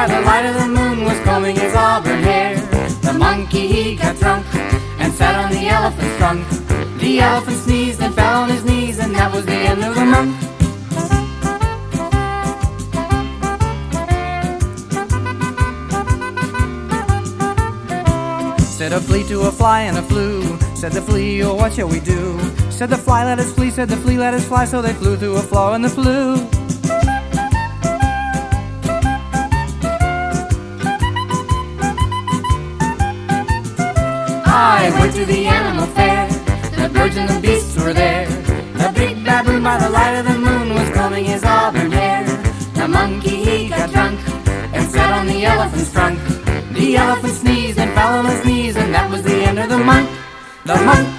by the light of the moon was combing his auburn hair. The monkey, he got drunk and sat on the elephant's trunk. The elephant sneezed and fell on his knees, and that was the end of the monk. Said a flea to a fly and a flew. Said the flea, oh, what shall we do? Said the fly, let us flee. Said the flea, let us fly. So they flew through a flaw in the flue. I went to the animal fair. The birds and the beasts were there. The big baboon by the light of the moon was combing his auburn hair. The monkey, he got drunk and sat on the elephant's trunk. The elephant sneezed and fell on his knees, and that was the end of the monk. The monk.